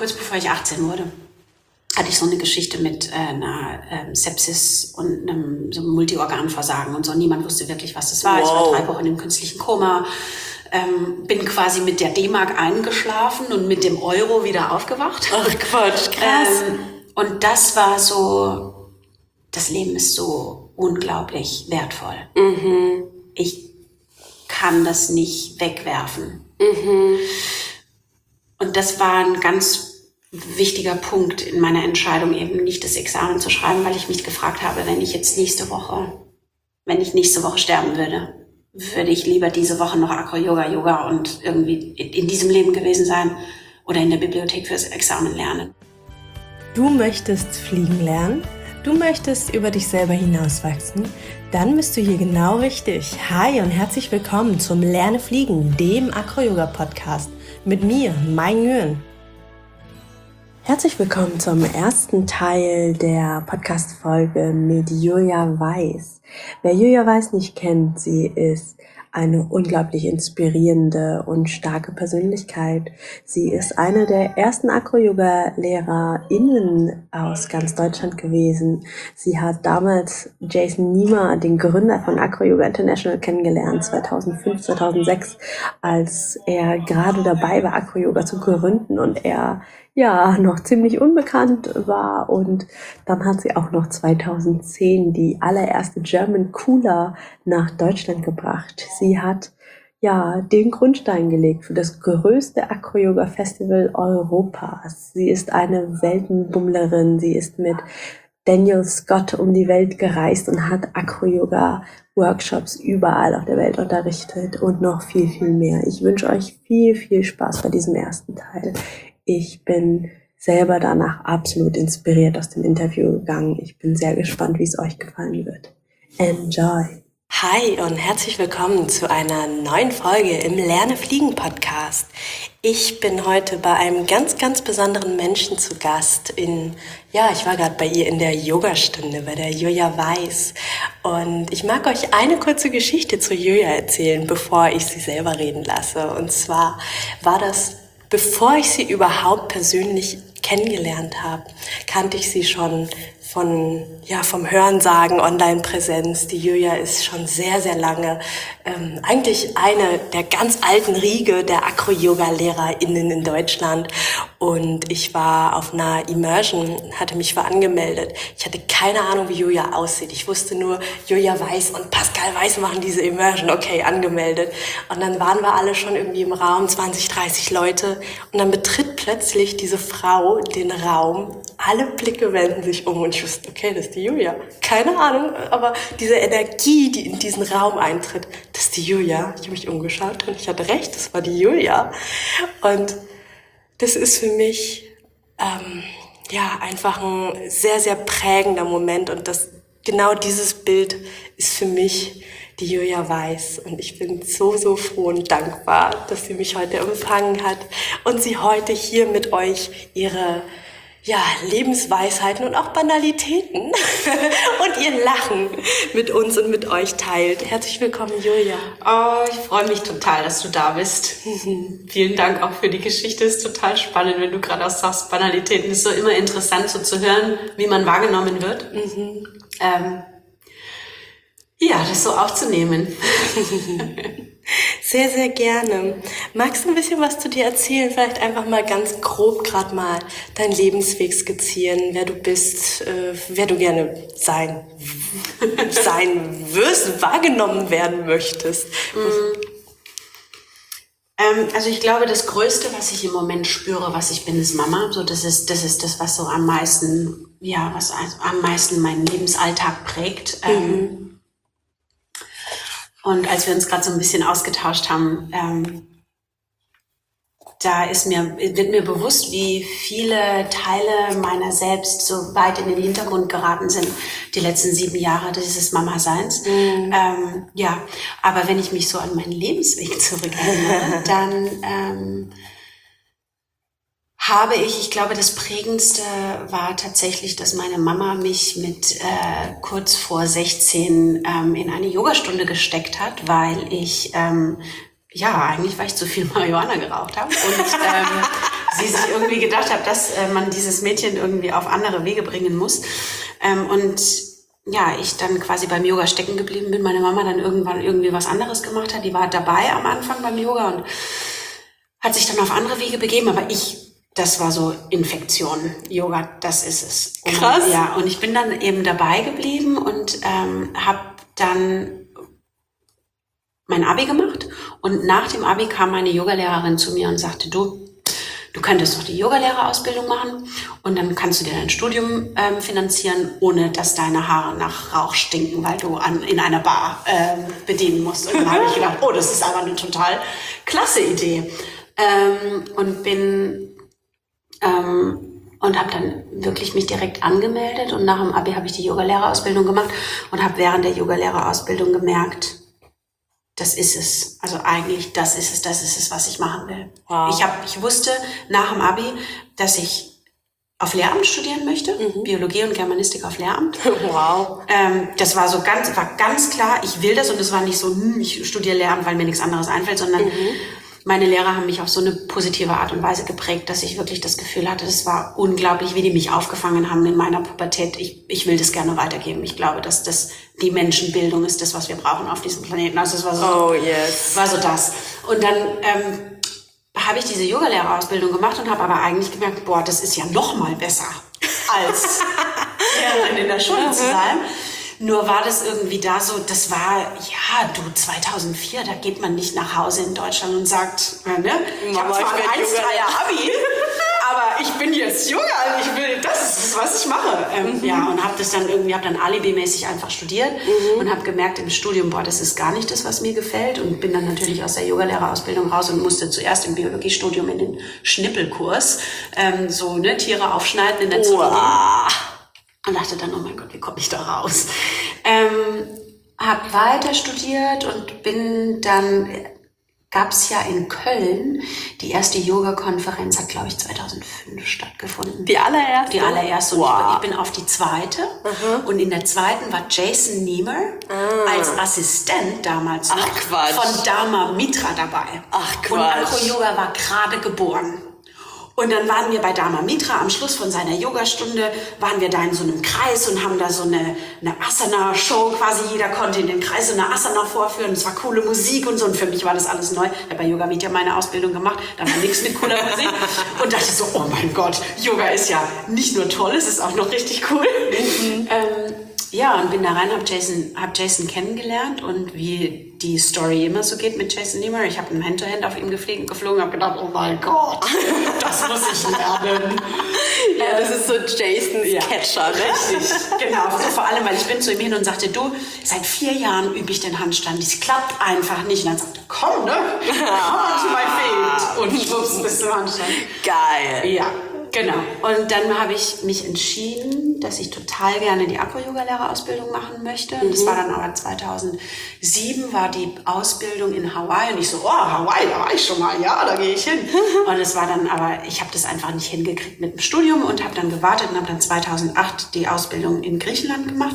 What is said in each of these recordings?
kurz bevor ich 18 wurde, hatte ich so eine Geschichte mit einer Sepsis und einem so Multiorganversagen und so. Niemand wusste wirklich, was das war. Wow. Ich war 3 Wochen im künstlichen Koma, bin quasi mit der D-Mark eingeschlafen und mit dem Euro wieder aufgewacht. Ach Quatsch, krass. Und das war so, das Leben ist so unglaublich wertvoll. Ich kann das nicht wegwerfen. Und das war ein ganz wichtiger Punkt in meiner Entscheidung, eben nicht das Examen zu schreiben, weil ich mich gefragt habe, wenn ich nächste Woche sterben würde, würde ich lieber diese Woche noch Acro-Yoga und irgendwie in diesem Leben gewesen sein oder in der Bibliothek fürs Examen lernen. Du möchtest fliegen lernen? Du möchtest über dich selber hinauswachsen? Dann bist du hier genau richtig. Hi und herzlich willkommen zum Lerne Fliegen, dem Acro-Yoga-Podcast mit mir, Mai Nguyen. Herzlich willkommen zum ersten Teil der Podcast-Folge mit Julia Weiß. Wer Julia Weiß nicht kennt, sie ist eine unglaublich inspirierende und starke Persönlichkeit. Sie ist eine der ersten Acro-Yoga-LehrerInnen aus ganz Deutschland gewesen. Sie hat damals Jason Niemer, den Gründer von Acro-Yoga International, kennengelernt, 2005, 2006, als er gerade dabei war, Acro-Yoga zu gründen und er noch ziemlich unbekannt war, und dann hat sie auch noch 2010 die allererste German Cooler nach Deutschland gebracht. Sie hat den Grundstein gelegt für das größte Acro-Yoga-Festival Europas. Sie ist eine Weltenbummlerin, sie ist mit Daniel Scott um die Welt gereist und hat Acro-Yoga-Workshops überall auf der Welt unterrichtet und noch viel, viel mehr. Ich wünsche euch viel, viel Spaß bei diesem ersten Teil. Ich bin selber danach absolut inspiriert aus dem Interview gegangen. Ich bin sehr gespannt, wie es euch gefallen wird. Enjoy! Hi und herzlich willkommen zu einer neuen Folge im Lerne Fliegen Podcast. Ich bin heute bei einem ganz, ganz besonderen Menschen zu Gast. Ich war gerade bei ihr in der Yogastunde, bei der Julia Weiß. Und ich mag euch eine kurze Geschichte zu Julia erzählen, bevor ich sie selber reden lasse. Und zwar war das, bevor ich sie überhaupt persönlich kennengelernt habe, kannte ich sie schon vom Hörensagen, Online-Präsenz. Die Julia ist schon sehr, sehr lange eigentlich eine der ganz alten Riege der Acro-Yoga-LehrerInnen in Deutschland. Und ich war auf einer Immersion, hatte mich angemeldet. Ich hatte keine Ahnung, wie Julia aussieht. Ich wusste nur, Julia Weiß und Pascal Weiß machen diese Immersion. Okay, angemeldet. Und dann waren wir alle schon irgendwie im Raum, 20, 30 Leute. Und dann betritt plötzlich diese Frau den Raum. Alle Blicke wenden sich um und ich wusste, okay, das ist die Julia. Keine Ahnung, aber diese Energie, die in diesen Raum eintritt, das ist die Julia. Ich habe mich umgeschaut und ich hatte recht, das war die Julia. Und das ist für mich einfach ein sehr, sehr prägender Moment, und genau dieses Bild ist für mich die Julia Weiß, und ich bin so, so froh und dankbar, dass sie mich heute empfangen hat und sie heute hier mit euch ihre Lebensweisheiten und auch Banalitäten und ihr Lachen mit uns und mit euch teilt. Herzlich willkommen, Julia. Oh, ich freue mich total, dass du da bist. Vielen Dank auch für die Geschichte. Ist total spannend, wenn du gerade auch sagst, Banalitäten. Ist so immer interessant, so zu hören, wie man wahrgenommen wird. Das so aufzunehmen. Sehr, sehr gerne. Magst du ein bisschen was zu dir erzählen? Vielleicht einfach mal ganz grob gerade mal deinen Lebensweg skizzieren, wer du bist, wer du gerne sein wirst, wahrgenommen werden möchtest. Also ich glaube, das Größte, was ich im Moment spüre, was ich bin, ist Mama. So, das ist das, was so am meisten meinen Lebensalltag prägt. Und als wir uns gerade so ein bisschen ausgetauscht haben, wird mir bewusst, wie viele Teile meiner selbst so weit in den Hintergrund geraten sind, die letzten 7 Jahre dieses Mama-Seins. Aber wenn ich mich so an meinen Lebensweg zurückerinnere, dann ich glaube, das Prägendste war tatsächlich, dass meine Mama mich mit kurz vor 16 in eine Yogastunde gesteckt hat, weil ich, eigentlich weil ich zu viel Marihuana geraucht habe und sie sich irgendwie gedacht hat, dass man dieses Mädchen irgendwie auf andere Wege bringen muss. Und ja, ich dann quasi beim Yoga stecken geblieben bin. Meine Mama dann irgendwann irgendwie was anderes gemacht hat. Die war dabei am Anfang beim Yoga und hat sich dann auf andere Wege begeben. Aber das war so Infektion. Yoga, das ist es. Krass. Ja, und ich bin dann eben dabei geblieben und habe dann mein Abi gemacht. Und nach dem Abi kam meine Yogalehrerin zu mir und sagte, du könntest doch die Yogalehrerausbildung machen und dann kannst du dir dein Studium finanzieren, ohne dass deine Haare nach Rauch stinken, weil du in einer Bar bedienen musst. Und dann habe ich gedacht, oh, das ist aber eine total klasse Idee. Und und habe dann wirklich mich direkt angemeldet und nach dem Abi habe ich die Yogalehrerausbildung gemacht und habe während der Yogalehrerausbildung gemerkt, das ist es. Also eigentlich, das ist es, was ich machen will. Wow. Ich wusste nach dem Abi, dass ich auf Lehramt studieren möchte, Biologie und Germanistik auf Lehramt. Wow. Das war ganz klar, ich will das und es war nicht so, ich studiere Lehramt, weil mir nichts anderes einfällt, sondern meine Lehrer haben mich auf so eine positive Art und Weise geprägt, dass ich wirklich das Gefühl hatte, das war unglaublich, wie die mich aufgefangen haben in meiner Pubertät. Ich will das gerne weitergeben. Ich glaube, dass die Menschenbildung ist das, was wir brauchen auf diesem Planeten. Also es war so, war so das. Und dann habe ich diese Yogalehrerausbildung gemacht und habe aber eigentlich gemerkt, boah, das ist ja noch mal besser als Lehrerin in der Schule zu sein. Nur war das irgendwie da so, das war, 2004, da geht man nicht nach Hause in Deutschland und sagt, ne, ich habe zwar ein 1-3er Abi, aber ich bin jetzt Yoga, das ist es, was ich mache. Ja, und habe dann alibimäßig einfach studiert und habe gemerkt im Studium, boah, das ist gar nicht das, was mir gefällt und bin dann natürlich aus der Yogalehrerausbildung raus und musste zuerst im Biologiestudium in den Schnippelkurs, Tiere aufschneiden in der Zoologie. Und dachte dann, oh mein Gott, wie komme ich da raus? Hab weiter studiert und bin dann, gab's ja in Köln, die erste Yoga-Konferenz hat, glaube ich, 2005 stattgefunden. Die allererste? Die allererste. Und ich bin auf die zweite. Und in der zweiten war Jason Niemer als Assistent damals noch von Dharma Mitra dabei. Ach Quatsch. Und Acro-Yoga war gerade geboren. Und dann waren wir bei Dharma Mitra am Schluss von seiner Yogastunde, waren wir da in so einem Kreis und haben da so eine Asana-Show, quasi jeder konnte in den Kreis so eine Asana vorführen, es war coole Musik und so und für mich war das alles neu. Ich habe bei Yoga Vidya meine Ausbildung gemacht, da war nichts mit cooler Musik und dachte so, oh mein Gott, Yoga ist ja nicht nur toll, es ist auch noch richtig cool. Und bin da rein, hab Jason kennengelernt und wie die Story immer so geht mit Jason Niemer. Ich habe ein Hand-to-Hand auf ihm geflogen, habe gedacht, oh mein Gott, das muss ich lernen. Ja, das ist so Jasons Catcher, ne? Richtig, genau. Vor allem, weil ich bin zu ihm hin und sagte, du, seit 4 Jahren übe ich den Handstand, das klappt einfach nicht. Und dann sagte er, komm, ne? Komm to my feet. Und schwupps, bist du Handstand. Geil. Ja. Genau. Und dann habe ich mich entschieden, dass ich total gerne die Acro-Yoga-Lehrerausbildung machen möchte. Und das war dann aber 2007 war die Ausbildung in Hawaii. Und ich so, oh, Hawaii, da war ich schon mal. Ja, da gehe ich hin. Und es war dann aber, ich habe das einfach nicht hingekriegt mit dem Studium und habe dann gewartet und habe dann 2008 die Ausbildung in Griechenland gemacht.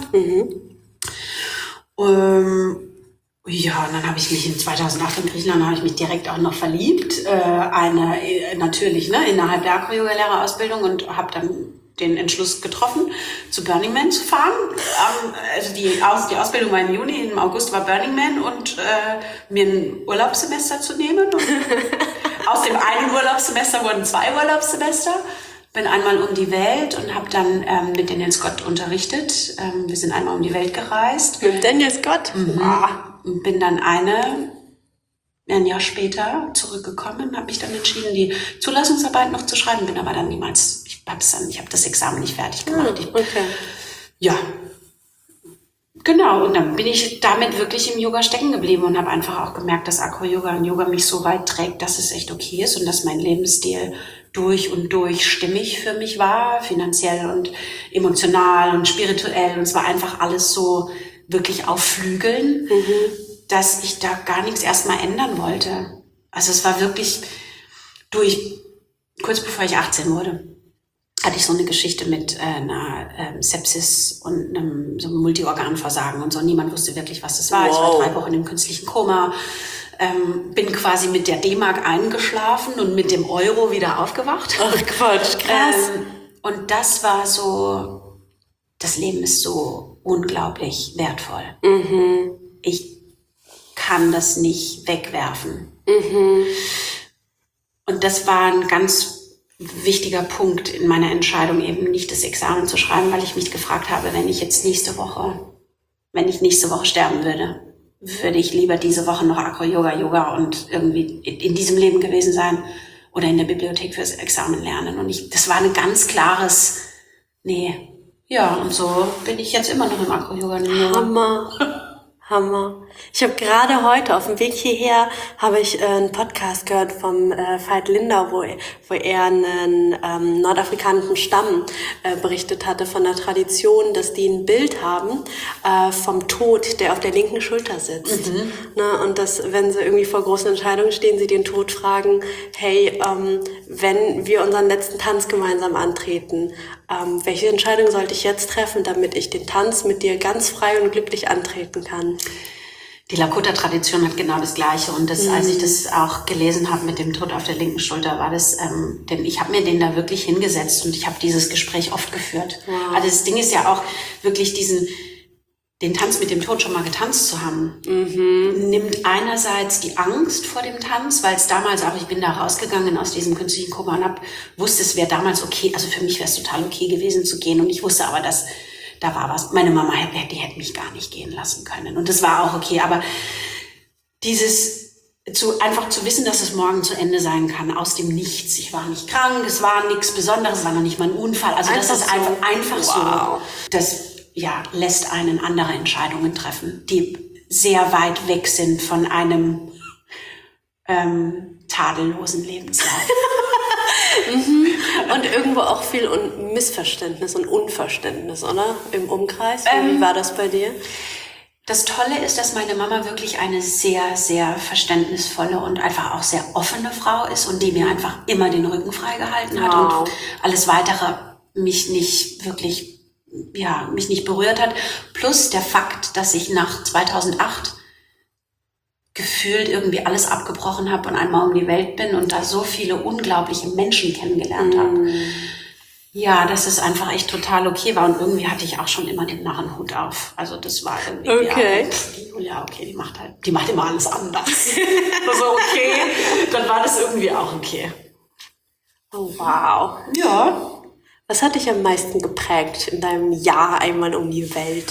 Ja, und dann habe ich mich in 2008 in Griechenland direkt auch noch verliebt. Natürlich, innerhalb der Acro-Yoga-Lehrerausbildung und habe dann den Entschluss getroffen, zu Burning Man zu fahren. Also die Ausbildung war im Juni, im August war Burning Man und mir ein Urlaubssemester zu nehmen. Und aus dem einen Urlaubssemester wurden 2 Urlaubssemester. Bin einmal um die Welt und habe dann mit Daniel Scott unterrichtet. Wir sind einmal um die Welt gereist. Mit Daniel Scott? Und bin dann ein Jahr später zurückgekommen, habe mich dann entschieden, die Zulassungsarbeit noch zu schreiben, bin aber dann niemals, ich habe das Examen nicht fertig gemacht. Ja, genau. Und dann bin ich damit wirklich im Yoga stecken geblieben und habe einfach auch gemerkt, dass Acro-Yoga und Yoga mich so weit trägt, dass es echt okay ist und dass mein Lebensstil durch und durch stimmig für mich war, finanziell und emotional und spirituell. Und es war einfach alles so wirklich auf Flügeln, dass ich da gar nichts erstmal ändern wollte. Also es war wirklich kurz bevor ich 18 wurde, hatte ich so eine Geschichte mit einer Sepsis und so einem Multiorganversagen und so. Niemand wusste wirklich, was das war. Ich war 3 Wochen im künstlichen Koma. Bin quasi mit der D-Mark eingeschlafen und mit dem Euro wieder aufgewacht. Ach Quatsch, krass. Und das war so, das Leben ist so unglaublich wertvoll. Ich kann das nicht wegwerfen. Und das war ein ganz wichtiger Punkt in meiner Entscheidung, eben nicht das Examen zu schreiben, weil ich mich gefragt habe, wenn ich nächste Woche sterben würde ich lieber diese Woche noch Acro-Yoga und irgendwie in diesem Leben gewesen sein oder in der Bibliothek fürs Examen lernen. Und das war ein ganz klares, nee. Ja, und so bin ich jetzt immer noch im Acro-Yoga. Hammer. Ich habe gerade heute auf dem Weg hierher einen Podcast gehört vom Veit Lindau, wo er einen nordafrikanischen Stamm berichtet hatte von der Tradition, dass die ein Bild haben vom Tod, der auf der linken Schulter sitzt. Ne? Und dass, wenn sie irgendwie vor großen Entscheidungen stehen, sie den Tod fragen, hey, wenn wir unseren letzten Tanz gemeinsam antreten, welche Entscheidung sollte ich jetzt treffen, damit ich den Tanz mit dir ganz frei und glücklich antreten kann? Die Lakota-Tradition hat genau das Gleiche. Und als ich das auch gelesen habe mit dem Tod auf der linken Schulter, war das, denn ich habe mir den da wirklich hingesetzt und ich habe dieses Gespräch oft geführt. Wow. Also das Ding ist ja auch wirklich den Tanz mit dem Tod schon mal getanzt zu haben, nimmt einerseits die Angst vor dem Tanz, weil es damals auch, ich bin da rausgegangen aus diesem künstlichen Koma und wusste, es wäre damals okay, also für mich wäre es total okay gewesen zu gehen und ich wusste aber, dass da war was. Meine Mama, die hätte mich gar nicht gehen lassen können und das war auch okay, aber einfach zu wissen, dass es morgen zu Ende sein kann, aus dem Nichts. Ich war nicht krank, es war nichts Besonderes, es war noch nicht mal ein Unfall, also das ist einfach so. Das lässt einen andere Entscheidungen treffen, die sehr weit weg sind von einem tadellosen Lebenslauf. Und irgendwo auch viel Missverständnis und Unverständnis, oder? Im Umkreis. Wie war das bei dir? Das Tolle ist, dass meine Mama wirklich eine sehr, sehr verständnisvolle und einfach auch sehr offene Frau ist und die mir einfach immer den Rücken frei gehalten hat und alles Weitere mich nicht berührt hat. Plus der Fakt, dass ich nach 2008 gefühlt irgendwie alles abgebrochen habe und einmal um die Welt bin und da so viele unglaubliche Menschen kennengelernt habe. Ja, dass es einfach echt total okay war und irgendwie hatte ich auch schon immer den Narrenhut auf. Also das war irgendwie, die Julia, okay, die macht immer alles anders. Also okay, dann war das irgendwie auch okay. Oh wow. Ja. Was hat dich am meisten geprägt in deinem Jahr einmal um die Welt?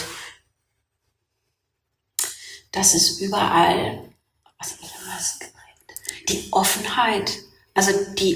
Das ist überall, was hat mich am meisten geprägt? Die Offenheit. Also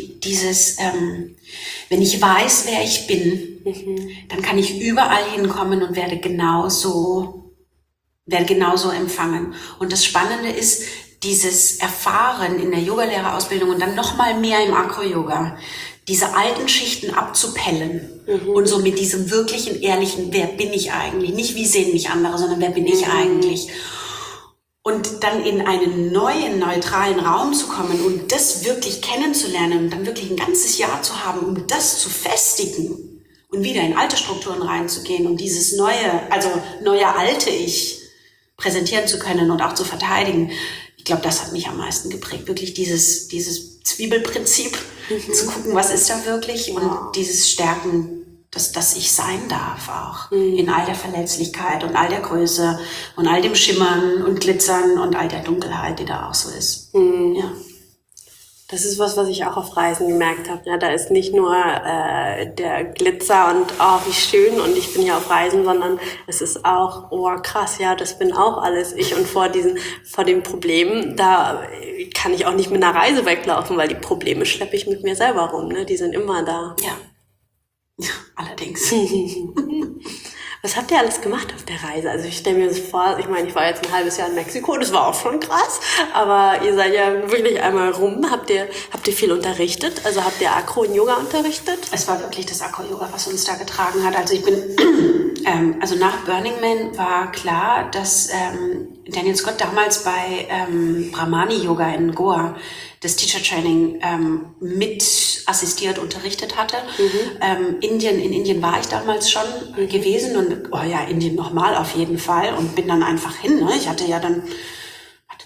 wenn ich weiß, wer ich bin, dann kann ich überall hinkommen und werde genauso empfangen. Und das Spannende ist, dieses Erfahren in der Yogalehrerausbildung und dann noch mal mehr im Acro-Yoga, diese alten Schichten abzupellen und so mit diesem wirklichen, ehrlichen, wer bin ich eigentlich? Nicht wie sehen mich andere, sondern wer bin ich eigentlich? Und dann in einen neuen, neutralen Raum zu kommen und das wirklich kennenzulernen und dann wirklich ein ganzes Jahr zu haben, um das zu festigen und wieder in alte Strukturen reinzugehen und dieses neue alte Ich präsentieren zu können und auch zu verteidigen. Ich glaube, das hat mich am meisten geprägt. Wirklich dieses Zwiebelprinzip, zu gucken, was ist da wirklich und dieses Stärken, dass ich sein darf auch in all der Verletzlichkeit und all der Größe und all dem Schimmern und Glitzern und all der Dunkelheit, die da auch so ist. Ja. Das ist was ich auch auf Reisen gemerkt habe. Ja, da ist nicht nur der Glitzer und wie schön und ich bin hier auf Reisen, sondern es ist auch, krass, ja, das bin auch alles ich. Und vor den Problemen, da kann ich auch nicht mit einer Reise weglaufen, weil die Probleme schleppe ich mit mir selber rum. Ne? Die sind immer da. Ja, allerdings. Was habt ihr alles gemacht auf der Reise? Also ich stelle mir das vor, ich meine, ich war jetzt ein halbes Jahr in Mexiko, das war auch schon krass, aber ihr seid ja wirklich einmal rum. Habt ihr viel unterrichtet? Also habt ihr Acro und Yoga unterrichtet? Es war wirklich das Acro-Yoga, was uns da getragen hat. Also ich bin, nach Burning Man war klar, dass Daniel Scott damals bei Brahmani-Yoga in Goa das Teacher Training mit assistiert, unterrichtet hatte. In Indien war ich damals schon gewesen und Indien nochmal auf jeden Fall und bin dann einfach hin. Ne? Ich hatte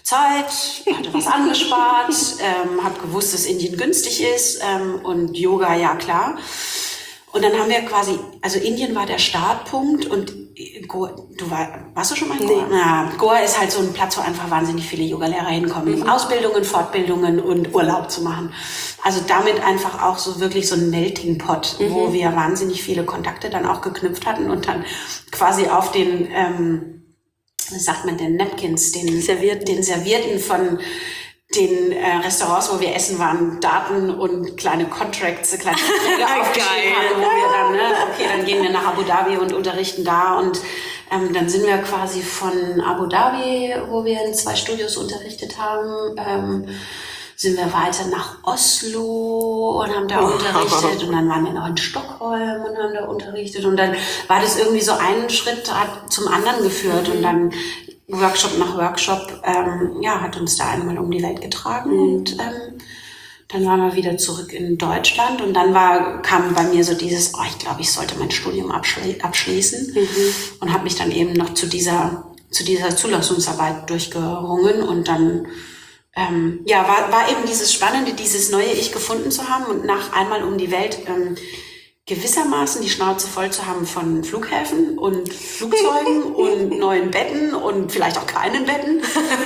Zeit, hatte was angespart, habe gewusst, dass Indien günstig ist und Yoga, ja klar. Und dann haben wir quasi, also Indien war der Startpunkt und Goa, warst du schon mal in Goa? Nee. Ja, Goa ist halt so ein Platz, wo einfach wahnsinnig viele Yogalehrer hinkommen, um Ausbildungen, Fortbildungen und Urlaub zu machen. Also damit einfach auch so wirklich so ein Melting Pot, wo wir wahnsinnig viele Kontakte dann auch geknüpft hatten und dann quasi auf den, wie sagt man denn, Napkins, den Servierten von den Restaurants, wo wir essen waren, Daten und kleine Contracts, kleine Verträge aufgeschrieben haben, wo wir dann, okay, dann gehen wir nach Abu Dhabi und unterrichten da und dann sind wir quasi von Abu Dhabi, wo wir in 2 Studios unterrichtet haben, sind wir weiter nach Oslo und haben da unterrichtet und dann waren wir noch in Stockholm und haben da unterrichtet und dann war das irgendwie so ein Schritt hat zum anderen geführt und dann Workshop nach Workshop, hat uns da einmal um die Welt getragen und dann waren wir wieder zurück in Deutschland und dann kam bei mir so dieses, ich glaube, ich sollte mein Studium abschließen und habe mich dann eben noch zu dieser Zulassungsarbeit durchgerungen und dann war eben dieses Spannende, dieses neue Ich gefunden zu haben und nach einmal um die Welt gewissermaßen die Schnauze voll zu haben von Flughäfen und Flugzeugen und neuen Betten und vielleicht auch keinen Betten.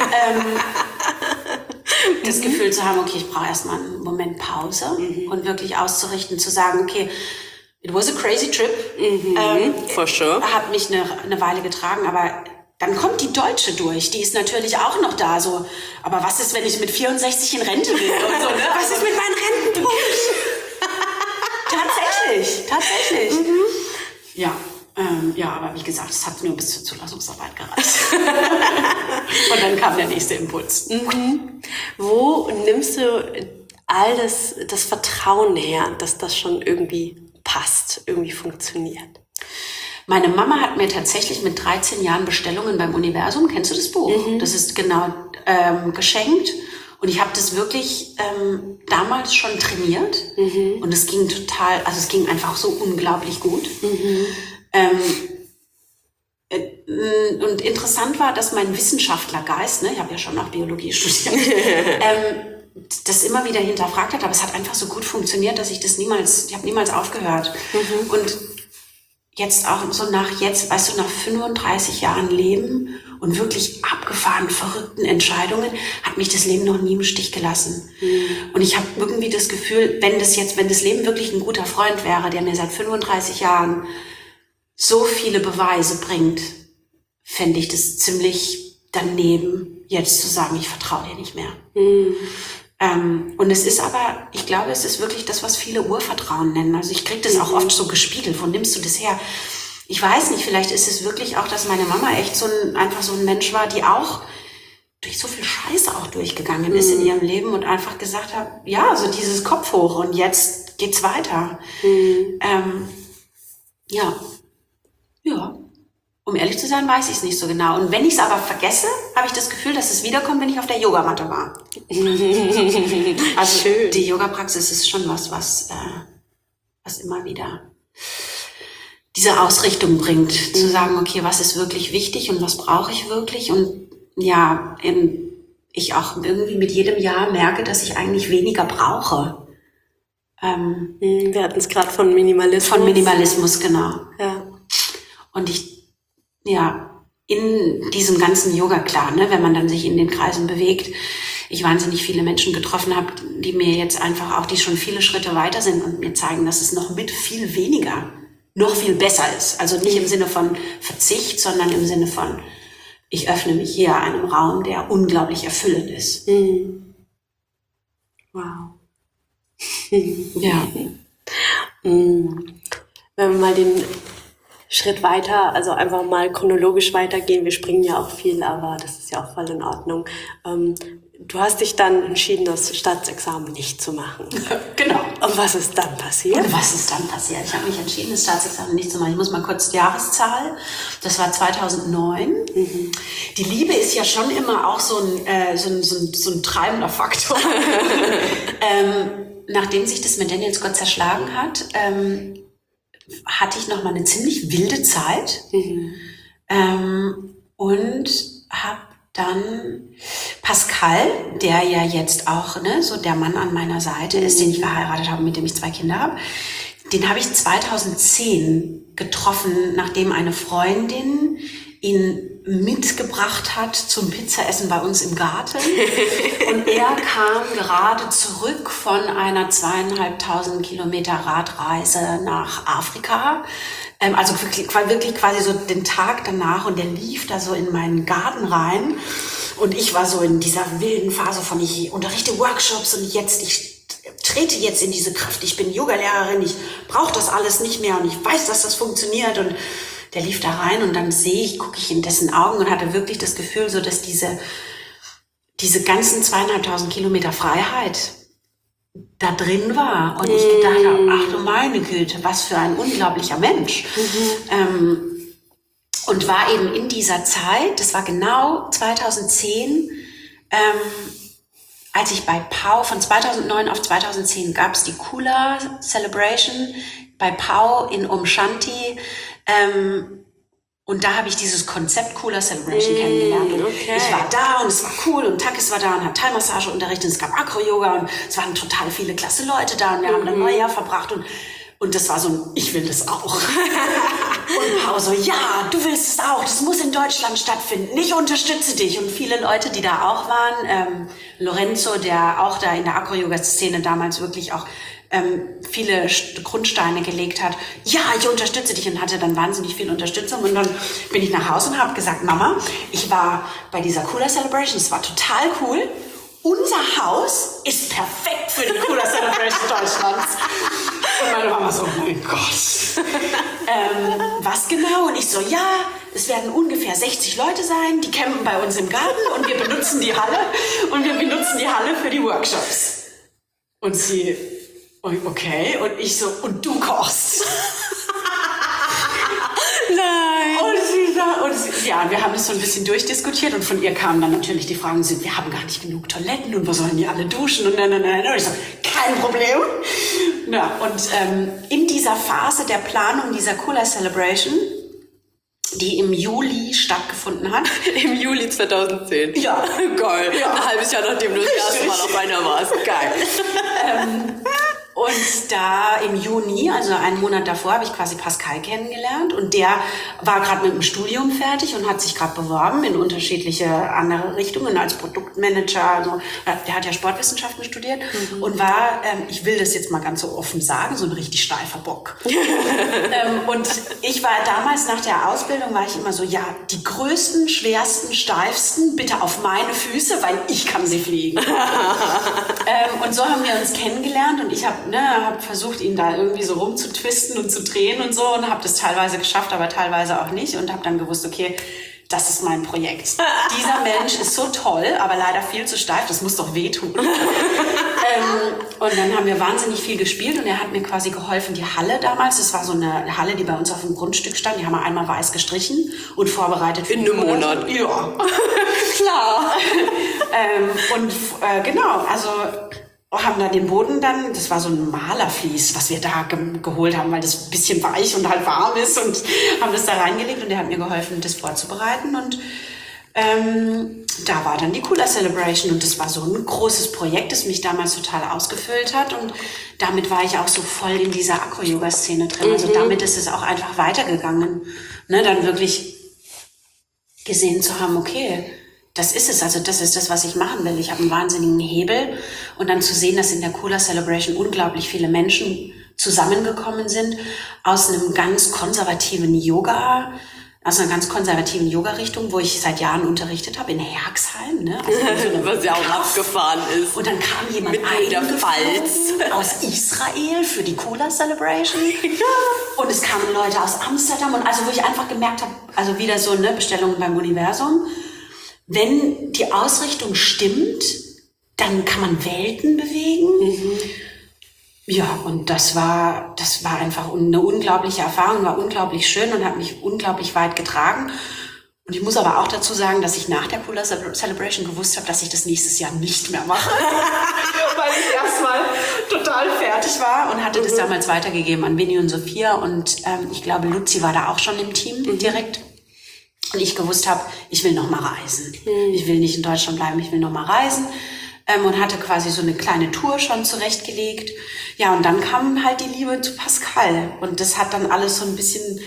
Das Gefühl zu haben, okay, ich brauche erstmal einen Moment Pause und wirklich auszurichten, zu sagen, okay, it was a crazy trip. For sure. Hat mich eine Weile getragen, aber dann kommt die Deutsche durch, die ist natürlich auch noch da, so, aber was ist, wenn ich mit 64 in Rente will und so, ne? Was ist mit meinen Rentenpunkt? Tatsächlich. Ja, aber wie gesagt, es hat nur bis zur Zulassungsarbeit gereicht. Und dann kam der nächste Impuls. Wo nimmst du all das Vertrauen her, dass das schon irgendwie passt, irgendwie funktioniert? Meine Mama hat mir tatsächlich mit 13 Jahren Bestellungen beim Universum, kennst du das Buch? Das ist genau geschenkt. Und ich habe das wirklich damals schon trainiert und es ging es ging einfach so unglaublich gut. Und interessant war, dass mein Wissenschaftlergeist, ich habe ja schon auch Biologie studiert, das immer wieder hinterfragt hat, aber es hat einfach so gut funktioniert, dass ich habe niemals aufgehört. Und jetzt auch so weißt du, nach 35 Jahren Leben und wirklich abgefahrenen, verrückten Entscheidungen hat mich das Leben noch nie im Stich gelassen. Und ich habe irgendwie das Gefühl, wenn das Leben wirklich ein guter Freund wäre, der mir seit 35 Jahren so viele Beweise bringt, fände ich das ziemlich daneben, jetzt zu sagen, ich vertraue dir nicht mehr. Und es ist aber, ich glaube, es ist wirklich das, was viele Urvertrauen nennen. Also ich kriege das auch oft so gespiegelt. Wo nimmst du das her? Ich weiß nicht, vielleicht ist es wirklich auch, dass meine Mama echt einfach so ein Mensch war, die auch durch so viel Scheiße auch durchgegangen ist in ihrem Leben und einfach gesagt hat, ja, so dieses Kopf hoch und jetzt geht's weiter. Um ehrlich zu sein, weiß ich es nicht so genau. Und wenn ich es aber vergesse, habe ich das Gefühl, dass es wiederkommt, wenn ich auf der Yogamatte war. Also schön. Die Yoga-Praxis ist schon was immer wieder diese Ausrichtung bringt, zu sagen, okay, was ist wirklich wichtig und was brauche ich wirklich? Und ja, ich auch irgendwie mit jedem Jahr merke, dass ich eigentlich weniger brauche. Wir hatten es gerade von Minimalismus. Von Minimalismus, genau. Ja. Und in diesem ganzen Yoga, klar, wenn man dann sich in den Kreisen bewegt, ich wahnsinnig viele Menschen getroffen habe, die mir jetzt einfach auch, die schon viele Schritte weiter sind und mir zeigen, dass es noch mit viel weniger noch viel besser ist. Also nicht im Sinne von Verzicht, sondern im Sinne von, ich öffne mich hier einem Raum, der unglaublich erfüllend ist. Wow. Ja. Wenn wir mal den Schritt weiter, also einfach mal chronologisch weitergehen. Wir springen ja auch viel, aber das ist ja auch voll in Ordnung. Du hast dich dann entschieden, das Staatsexamen nicht zu machen. Genau. Und was ist dann passiert? Ich habe mich entschieden, das Staatsexamen nicht zu machen. Ich muss mal kurz die Jahreszahl. Das war 2009. Die Liebe ist ja schon immer auch so ein treibender Faktor. Nachdem sich das mit Daniel Scott zerschlagen hat, hatte ich noch mal eine ziemlich wilde Zeit und habe dann Pascal, der ja jetzt auch so der Mann an meiner Seite ist, den ich verheiratet habe, mit dem ich 2 Kinder habe. Den habe ich 2010 getroffen, nachdem eine Freundin ihn mitgebracht hat zum Pizzaessen bei uns im Garten. Und er kam gerade zurück von einer 2.500 Kilometer Radreise nach Afrika. Also wirklich quasi so den Tag danach, und der lief da so in meinen Garten rein. Und ich war so in dieser wilden Phase von, ich unterrichte Workshops und ich trete jetzt in diese Kraft. Ich bin Yogalehrerin, ich brauche das alles nicht mehr und ich weiß, dass das funktioniert. Und der lief da rein und dann gucke ich in dessen Augen und hatte wirklich das Gefühl, so dass diese ganzen 2.500 Kilometer Freiheit da drin war. Und ich gedacht habe, ach du meine Güte, was für ein unglaublicher Mensch. Und war eben in dieser Zeit, das war genau 2010, als ich bei Pau, von 2009 auf 2010 gab es die Kula Celebration bei Pau in Shanti. Und da habe ich dieses Konzept Kula Celebration kennengelernt. Und ich war da und es war cool und Takis war da und hat Thai-Massage unterrichtet und es gab Acro-Yoga und es waren total viele klasse Leute da und wir haben dann Neujahr verbracht und das war so ein, ich will das auch. Und Pau so, ja, du willst es auch, das muss in Deutschland stattfinden, ich unterstütze dich. Und viele Leute, die da auch waren, Lorenzo, der auch da in der Acro-Yoga-Szene damals wirklich auch viele Grundsteine gelegt hat, ja, ich unterstütze dich, und hatte dann wahnsinnig viel Unterstützung. Und dann bin ich nach Hause und habe gesagt, Mama, ich war bei dieser Kula Celebration, es war total cool. Unser Haus ist perfekt für die Kula Celebration Deutschlands. Und meine Mama so, oh mein Gott. Was genau? Und ich so, ja, es werden ungefähr 60 Leute sein, die campen bei uns im Garten und wir benutzen die Halle für die Workshops. Und sie, okay, und ich so, und du kochst. Nein. Ja, wir haben das so ein bisschen durchdiskutiert und von ihr kamen dann natürlich die Fragen, wir haben gar nicht genug Toiletten und wo sollen die alle duschen und nein. Und ich so, kein Problem. Ja, und in dieser Phase der Planung dieser Kula Celebration, die im Juli stattgefunden hat. Im Juli 2010? Ja. Geil. Ja. Ein halbes Jahr, nachdem du das erste Mal auf einer warst. Geil. Und da im Juni, also einen Monat davor, habe ich quasi Pascal kennengelernt und der war gerade mit dem Studium fertig und hat sich gerade beworben in unterschiedliche andere Richtungen als Produktmanager. Also, der hat ja Sportwissenschaften studiert und war, ich will das jetzt mal ganz so offen sagen, so ein richtig steifer Bock. Und ich war damals nach der Ausbildung, war ich immer so, ja, die größten, schwersten, steifsten, bitte auf meine Füße, weil ich kann sie fliegen. Und so haben wir uns kennengelernt und ich habe versucht, ihn da irgendwie so rumzutwisten und zu drehen und so und habe das teilweise geschafft, aber teilweise auch nicht und habe dann gewusst, okay, das ist mein Projekt. Dieser Mensch ist so toll, aber leider viel zu steif, das muss doch wehtun. Und dann haben wir wahnsinnig viel gespielt und er hat mir quasi geholfen, die Halle damals, das war so eine Halle, die bei uns auf dem Grundstück stand, die haben wir einmal weiß gestrichen und vorbereitet. In einem Monat? Ja. Klar. Genau, also haben da den Boden dann, das war so ein Malervlies, was wir da geholt haben, weil das ein bisschen weich und halt warm ist und haben das da reingelegt und der hat mir geholfen, das vorzubereiten und da war dann die Kula Celebration und das war so ein großes Projekt, das mich damals total ausgefüllt hat und damit war ich auch so voll in dieser Acro-Yoga-Szene drin. Also damit ist es auch einfach weitergegangen, ne, dann wirklich gesehen zu haben, okay, das ist es, also das ist das, was ich machen will. Ich habe einen wahnsinnigen Hebel und dann zu sehen, dass in der Kula Celebration unglaublich viele Menschen zusammengekommen sind aus einem ganz konservativen Yoga, aus einer ganz konservativen Yoga-Richtung, wo ich seit Jahren unterrichtet habe, in Herxheim. Ne? Also was ja auch abgefahren ist. Und dann kam jemand aus Israel für die Kula Celebration. Und es kamen Leute aus Amsterdam. Und also wo ich einfach gemerkt habe, also wieder so eine Bestellung beim Universum, wenn die Ausrichtung stimmt, dann kann man Welten bewegen. Ja, und das war einfach eine unglaubliche Erfahrung, war unglaublich schön und hat mich unglaublich weit getragen. Und ich muss aber auch dazu sagen, dass ich nach der Kula Celebration gewusst habe, dass ich das nächstes Jahr nicht mehr mache. Weil ich erstmal total fertig war und hatte das damals weitergegeben an Vinny und Sophia. Und ich glaube, Luzi war da auch schon im Team direkt. Und ich gewusst habe, ich will noch mal reisen. Ich will nicht in Deutschland bleiben, ich will noch mal reisen. Und hatte quasi so eine kleine Tour schon zurechtgelegt. Ja, und dann kam halt die Liebe zu Pascal. Und das hat dann alles so ein bisschen,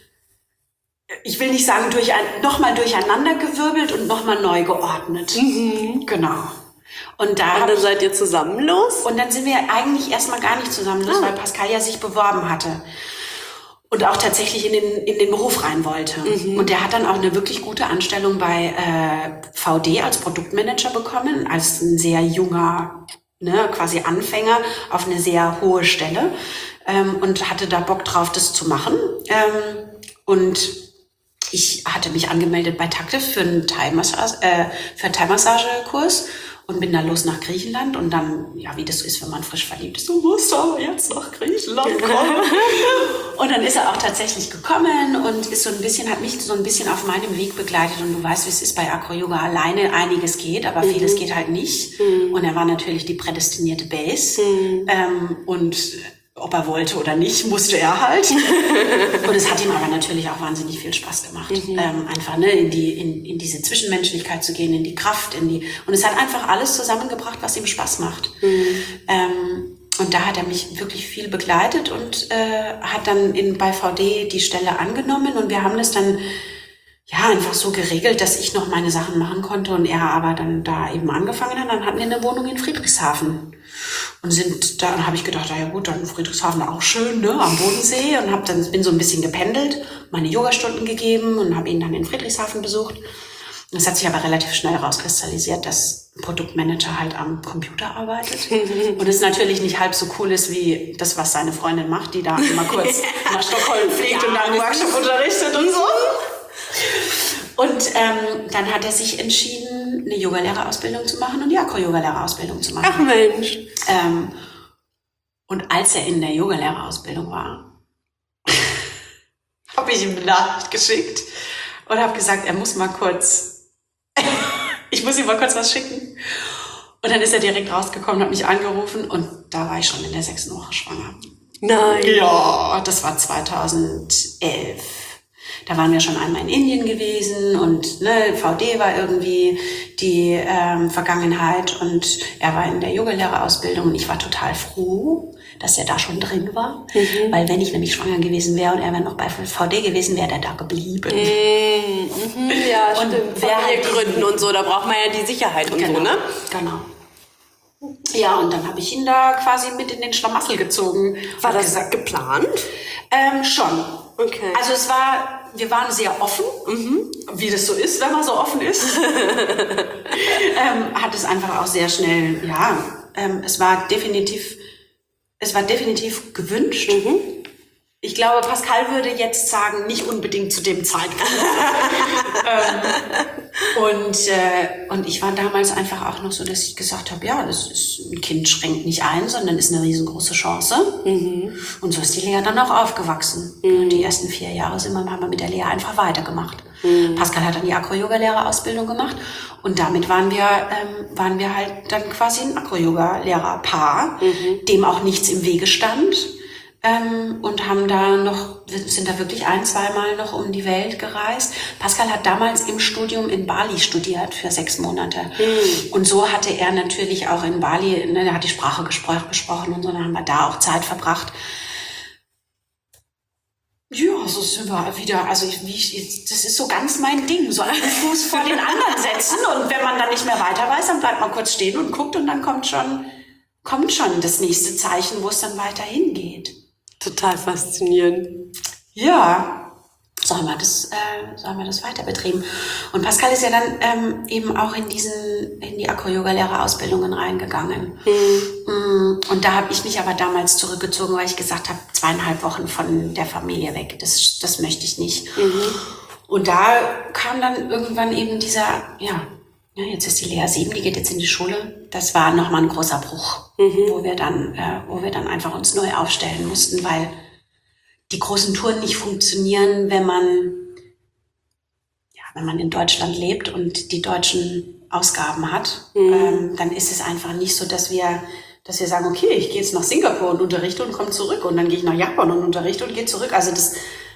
ich will nicht sagen, nochmal durcheinandergewirbelt und nochmal neu geordnet. Genau. Und dann seid ihr zusammen los? Und dann sind wir eigentlich erstmal gar nicht zusammen los, weil Pascal ja sich beworben hatte. Und auch tatsächlich in den Beruf rein wollte. Und der hat dann auch eine wirklich gute Anstellung bei VD als Produktmanager bekommen, als ein sehr junger, quasi Anfänger auf eine sehr hohe Stelle, und hatte da Bock drauf, das zu machen. Und ich hatte mich angemeldet bei Taktiv für einen Thai-Massagekurs. Und bin dann los nach Griechenland und dann, ja, wie das so ist, wenn man frisch verliebt ist, du musst aber jetzt nach Griechenland kommen. Und dann ist er auch tatsächlich gekommen und ist hat mich so ein bisschen auf meinem Weg begleitet. Und du weißt, wie es ist bei Acro-Yoga, alleine einiges geht, aber vieles geht halt nicht. Und er war natürlich die prädestinierte Base. Und ob er wollte oder nicht, musste er halt. Und es hat ihm aber natürlich auch wahnsinnig viel Spaß gemacht. Einfach in diese Zwischenmenschlichkeit zu gehen, in die Kraft, und es hat einfach alles zusammengebracht, was ihm Spaß macht. Und da hat er mich wirklich viel begleitet und hat dann bei VD die Stelle angenommen. Und wir haben das dann einfach so geregelt, dass ich noch meine Sachen machen konnte und er aber dann da eben angefangen hat. Dann hatten wir eine Wohnung in Friedrichshafen. Und dann habe ich gedacht, ja gut, dann Friedrichshafen auch schön, am Bodensee, und bin so ein bisschen gependelt, meine Yogastunden gegeben und habe ihn dann in Friedrichshafen besucht. Das hat sich aber relativ schnell rauskristallisiert, dass ein Produktmanager halt am Computer arbeitet und es natürlich nicht halb so cool ist wie das, was seine Freundin macht, die da immer kurz nach Stockholm fliegt und dann einen Workshop unterrichtet und so. Und dann hat er sich entschieden, eine Yogalehrerausbildung zu machen und die Acro-Yogalehrerausbildung zu machen. Ach Mensch. Und als er in der Yogalehrerausbildung war, habe ich ihm eine Nachricht geschickt und habe gesagt, ich muss ihm mal kurz was schicken. Und dann ist er direkt rausgekommen, hat mich angerufen und da war ich schon in der 6. Woche schwanger. Nein. Ja, das war 2011. Da waren wir schon einmal in Indien gewesen und VD war irgendwie die Vergangenheit und er war in der Yogalehrerausbildung und ich war total froh, dass er da schon drin war, weil wenn ich nämlich schwanger gewesen wäre und er wäre noch bei VD gewesen, wäre er da geblieben. Ja, und stimmt. Familiengründen und so, da braucht man ja die Sicherheit und so, ne? Genau. Ja, und dann habe ich ihn da quasi mit in den Schlamassel gezogen. War das geplant? Schon. Okay. Also wir waren sehr offen, wie das so ist, wenn man so offen ist. Hat es einfach auch sehr schnell, es war definitiv gewünscht. Ich glaube, Pascal würde jetzt sagen, nicht unbedingt zu dem Zeitpunkt. Und ich war damals einfach auch noch so, dass ich gesagt habe, ja, das ist, ein Kind schränkt nicht ein, sondern ist eine riesengroße Chance. Und so ist die Lea dann auch aufgewachsen. Und die ersten 4 Jahre haben wir mit der Lea einfach weitergemacht. Pascal hat dann die Acro-Yoga-Lehrerausbildung gemacht und damit waren wir halt dann quasi ein Acro-Yoga-Lehrer-Paar, dem auch nichts im Wege stand. Und sind da wirklich 1-2 Mal noch um die Welt gereist. Pascal hat damals im Studium in Bali studiert für 6 Monate. Und so hatte er natürlich auch in Bali, er hat die Sprache gesprochen und so, dann haben wir da auch Zeit verbracht. Ja, so sind wir wieder, das ist so ganz mein Ding, so einen Fuß vor den anderen setzen und wenn man dann nicht mehr weiter weiß, dann bleibt man kurz stehen und guckt und dann kommt schon das nächste Zeichen, wo es dann weiter hingeht. Total faszinierend. Ja, so haben wir das weiter betrieben. Und Pascal ist ja dann eben auch in die Acro-Yoga-Lehrerausbildungen reingegangen. Und da habe ich mich aber damals zurückgezogen, weil ich gesagt habe, 2,5 Wochen von der Familie weg, das möchte ich nicht. Und da kam dann irgendwann eben jetzt ist die Lea 7, die geht jetzt in die Schule. Das war nochmal ein großer Bruch, wo wir dann einfach uns neu aufstellen mussten, weil die großen Touren nicht funktionieren, wenn man in Deutschland lebt und die deutschen Ausgaben hat. Dann ist es einfach nicht so, dass wir sagen, okay, ich gehe jetzt nach Singapur und unterrichte und komme zurück und dann gehe ich nach Japan und unterrichte und gehe zurück. Also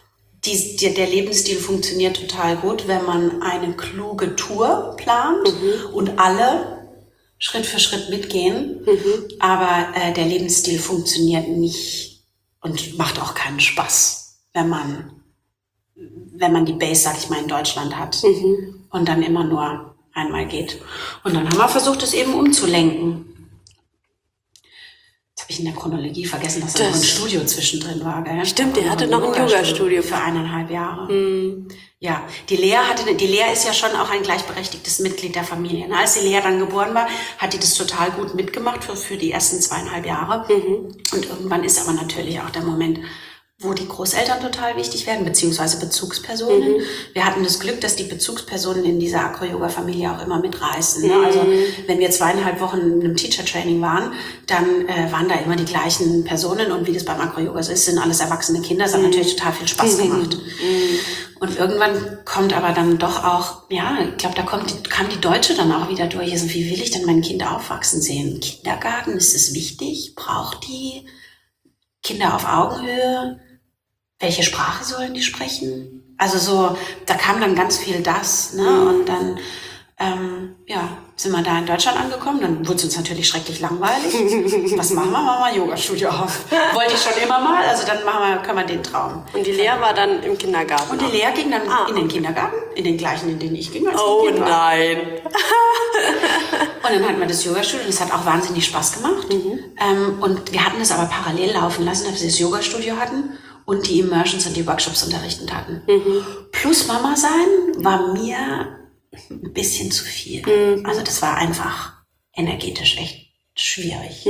der Lebensstil funktioniert total gut, wenn man eine kluge Tour plant und alle Schritt für Schritt mitgehen. Aber der Lebensstil funktioniert nicht und macht auch keinen Spaß, wenn man die Base, sag ich mal, in Deutschland hat und dann immer nur einmal geht. Und dann haben wir versucht, es eben umzulenken. Jetzt habe ich in der Chronologie vergessen, dass da noch ein Studio zwischendrin war. Gell? Stimmt, der hatte noch ein Yoga-Studio. Für 1,5 Jahre. Ja, die Lea ist ja schon auch ein gleichberechtigtes Mitglied der Familie. Ne? Als die Lea dann geboren war, hat die das total gut mitgemacht für die ersten 2,5 Jahre. Und irgendwann ist aber natürlich auch der Moment, wo die Großeltern total wichtig werden, beziehungsweise Bezugspersonen. Wir hatten das Glück, dass die Bezugspersonen in dieser Acro-Yoga-Familie auch immer mitreißen. Ne? Also wenn wir 2,5 Wochen in einem Teacher-Training waren, dann waren da immer die gleichen Personen. Und wie das beim Acro-Yoga so ist, sind alles erwachsene Kinder. Das hat natürlich total viel Spaß gemacht. Und irgendwann kommt aber dann doch auch, ja, ich glaube, kam die Deutsche dann auch wieder durch. Also wie will ich denn mein Kind aufwachsen sehen? Kindergarten, ist es wichtig? Braucht die Kinder auf Augenhöhe? Welche Sprache sollen die sprechen? Also so, da kam dann ganz viel das, ne? Und dann, sind wir da in Deutschland angekommen. Dann wurde es uns natürlich schrecklich langweilig. Was machen wir? Machen wir Yoga-Studio auf. Wollte ich schon immer mal, also dann können wir den Traum. Und die Lea war dann im Kindergarten. Und die Lea ging dann in den Kindergarten, in den gleichen, in den ich ging. Als Oh Kind war. nein. Und dann hatten wir das Yoga-Studio und es hat auch wahnsinnig Spaß gemacht. Und wir hatten es aber parallel laufen lassen, dass wir das Yoga-Studio hatten und die Immersions und die Workshops unterrichten hatten. Plus Mama sein war mir ein bisschen zu viel. Also das war einfach energetisch echt schwierig.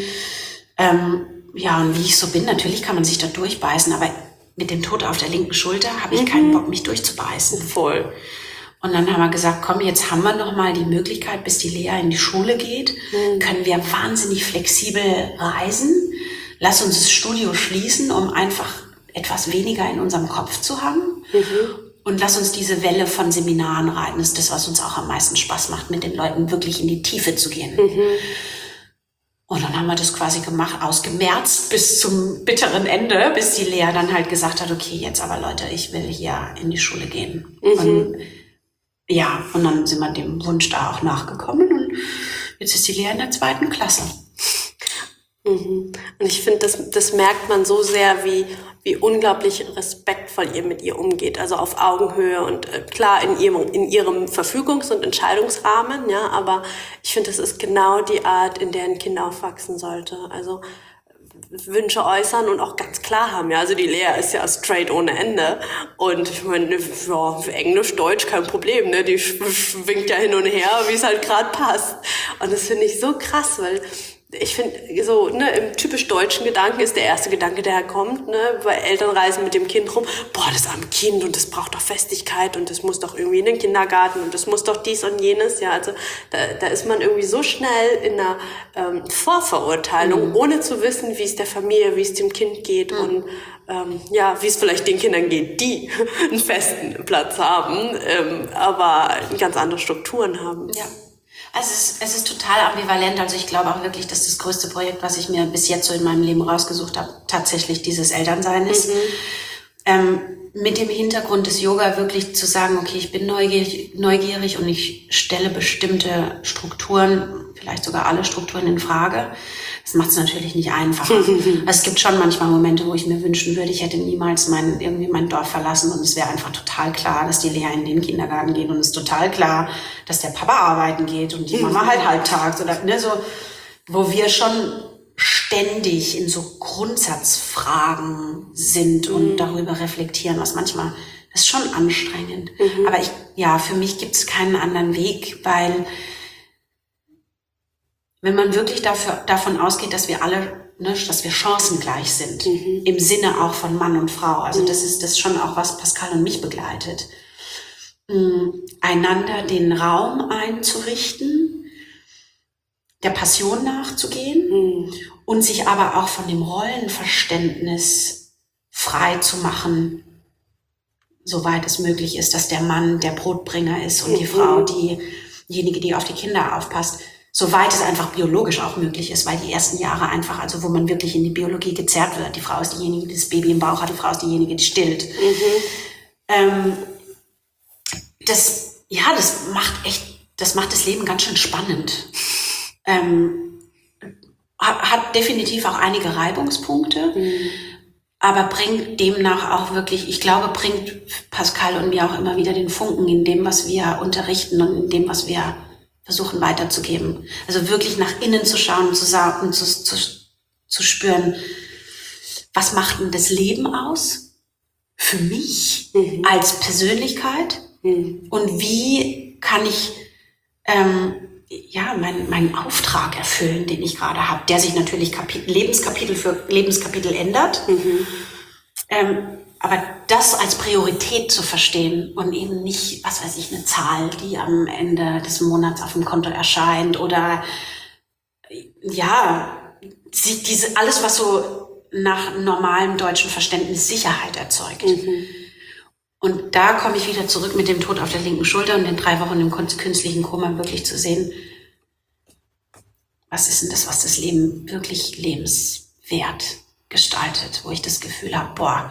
Ja, und wie ich so bin, natürlich kann man sich da durchbeißen, aber mit dem Tod auf der linken Schulter habe ich keinen Bock, mich durchzubeißen. Voll. Und dann haben wir gesagt, komm, jetzt haben wir noch mal die Möglichkeit, bis die Lea in die Schule geht, können wir wahnsinnig flexibel reisen. Lass uns das Studio schließen, um einfach etwas weniger in unserem Kopf zu haben. Und lass uns diese Welle von Seminaren reiten. Das ist das, was uns auch am meisten Spaß macht, mit den Leuten wirklich in die Tiefe zu gehen. Und dann haben wir das quasi gemacht, ausgemerzt bis zum bitteren Ende, bis die Lea dann halt gesagt hat, okay, jetzt aber Leute, ich will hier in die Schule gehen. Und ja, und dann sind wir dem Wunsch da auch nachgekommen und jetzt ist die Lea in der 2. Klasse. Und ich finde, das merkt man so sehr, wie unglaublich respektvoll ihr mit ihr umgeht. Also auf Augenhöhe und klar in ihrem Verfügungs- und Entscheidungsrahmen, ja, aber ich finde, das ist genau die Art, in der ein Kind aufwachsen sollte. Also Wünsche äußern und auch ganz klar haben. Ja, also die Lea ist ja straight ohne Ende. Und ich meine, ja, Englisch, Deutsch, kein Problem, ne? Die schwingt ja hin und her, wie es halt gerade passt. Und das finde ich so krass, weil ich finde, so, ne, im typisch deutschen Gedanken ist der erste Gedanke, der kommt, ne, bei Eltern reisen mit dem Kind rum, boah, das arme Kind und das braucht doch Festigkeit und das muss doch irgendwie in den Kindergarten und das muss doch dies und jenes, ja, also da ist man irgendwie so schnell in einer Vorverurteilung, ohne zu wissen, wie es der Familie, wie es dem Kind geht und ja, wie es vielleicht den Kindern geht, die einen festen Platz haben, aber ganz andere Strukturen haben. Ja. Also es ist total ambivalent. Also ich glaube auch wirklich, dass das größte Projekt, was ich mir bis jetzt so in meinem Leben rausgesucht habe, tatsächlich dieses Elternsein ist. Mit dem Hintergrund des Yoga wirklich zu sagen, okay, ich bin neugierig und ich stelle bestimmte Strukturen, vielleicht sogar alle Strukturen in Frage. Das macht es natürlich nicht einfacher. Also es gibt schon manchmal Momente, wo ich mir wünschen würde, ich hätte niemals mein Dorf verlassen und es wäre einfach total klar, dass die Lea in den Kindergarten geht und es ist total klar, dass der Papa arbeiten geht und die Mama halt halbtags oder ne, so, wo wir schon ständig in so Grundsatzfragen sind und darüber reflektieren, was manchmal, das ist schon anstrengend. Aber für mich gibt es keinen anderen Weg, weil wenn man wirklich davon ausgeht, dass wir alle, ne, dass wir chancengleich sind, im Sinne auch von Mann und Frau, also das ist das schon auch, was Pascal und mich begleitet, einander den Raum einzurichten, der Passion nachzugehen und sich aber auch von dem Rollenverständnis frei zu machen, soweit es möglich ist, dass der Mann der Brotbringer ist und die Frau diejenige, die auf die Kinder aufpasst, soweit es einfach biologisch auch möglich ist, weil die ersten Jahre einfach, also wo man wirklich in die Biologie gezerrt wird. Die Frau ist diejenige, die das Baby im Bauch hat, die Frau ist diejenige, die stillt. Das macht das Leben ganz schön spannend. Hat definitiv auch einige Reibungspunkte, aber bringt demnach auch wirklich, ich glaube, bringt Pascal und mir auch immer wieder den Funken in dem, was wir unterrichten und in dem, was wir versuchen weiterzugeben. Also wirklich nach innen zu schauen und zu spüren, was macht denn das Leben aus für mich als Persönlichkeit und wie kann ich meinen Auftrag erfüllen, den ich gerade habe, der sich natürlich Lebenskapitel für Lebenskapitel ändert. Aber das als Priorität zu verstehen und eben nicht, was weiß ich, eine Zahl, die am Ende des Monats auf dem Konto erscheint oder alles, was so nach normalem deutschen Verständnis Sicherheit erzeugt. Und da komme ich wieder zurück mit dem Tod auf der linken Schulter und den 3 Wochen im künstlichen Koma wirklich zu sehen, was ist denn das, was das Leben wirklich lebenswert gestaltet, wo ich das Gefühl habe,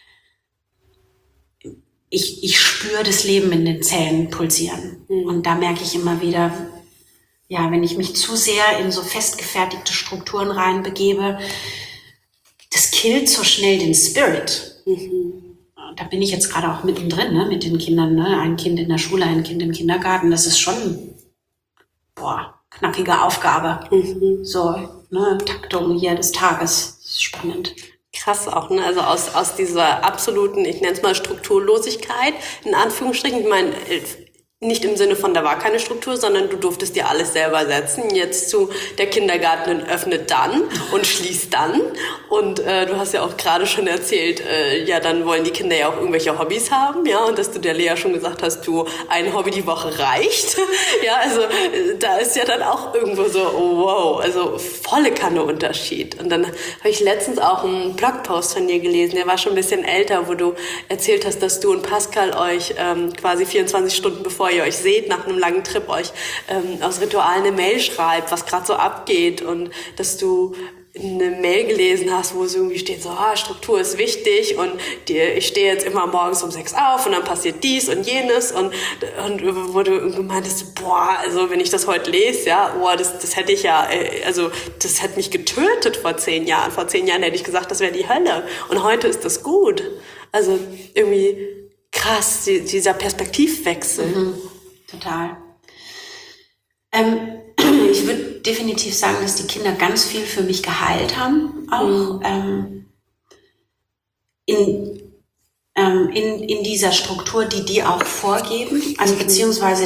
ich spüre das Leben in den Zellen pulsieren. Und da merke ich immer wieder, wenn ich mich zu sehr in so festgefertigte Strukturen reinbegebe, das killt so schnell den Spirit. Da bin ich jetzt gerade auch mittendrin, ne, mit den Kindern, ne? Ein Kind in der Schule, ein Kind im Kindergarten, das ist schon, knackige Aufgabe. So, ne, Taktung hier des Tages, das ist spannend. Krass auch, ne? Also aus dieser absoluten, ich nenne es mal Strukturlosigkeit, in Anführungsstrichen, ich meine, nicht im Sinne von, da war keine Struktur, sondern du durftest dir alles selber setzen. Jetzt zu, der Kindergarten öffnet dann und schließt dann. Und du hast ja auch gerade schon erzählt, dann wollen die Kinder ja auch irgendwelche Hobbys haben, ja, und dass du der Lea schon gesagt hast, ein Hobby die Woche reicht. Ja, also da ist ja dann auch irgendwo so, wow, also volle Kanne Unterschied. Und dann habe ich letztens auch einen Blogpost von dir gelesen, der war schon ein bisschen älter, wo du erzählt hast, dass du und Pascal euch quasi 24 Stunden bevor ihr euch seht, nach einem langen Trip euch aus Ritual eine Mail schreibt, was gerade so abgeht, und dass du eine Mail gelesen hast, wo es irgendwie steht, so, Struktur ist wichtig und ich stehe jetzt immer morgens um 6 auf und dann passiert dies und jenes und wo du irgendwie meintest, also wenn ich das heute lese, das hätte ich das hätte mich getötet vor 10 Jahren. Vor 10 Jahren hätte ich gesagt, das wäre die Hölle, und heute ist das gut. Also irgendwie krass, dieser Perspektivwechsel. Total. Ich würde definitiv sagen, dass die Kinder ganz viel für mich geheilt haben, auch in dieser Struktur, die auch vorgeben, also beziehungsweise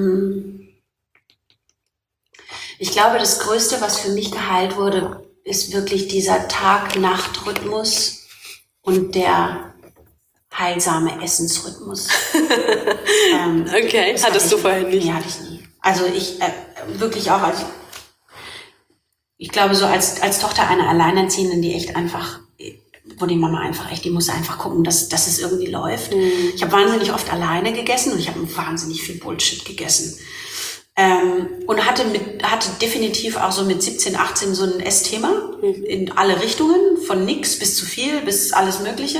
ich glaube, das Größte, was für mich geheilt wurde, ist wirklich dieser Tag-Nacht-Rhythmus und der heilsame Essensrhythmus. Okay, hattest du vorher nicht? Nee, hatte ich nie. Also ich wirklich auch, ich glaube so als Tochter einer Alleinerziehenden, die echt einfach, wo die Mama einfach echt, die musste einfach gucken, dass es irgendwie läuft. Ich habe wahnsinnig oft alleine gegessen und ich habe wahnsinnig viel Bullshit gegessen. Und hatte definitiv auch so mit 17, 18 so ein Essthema in alle Richtungen, von nix bis zu viel, bis alles Mögliche.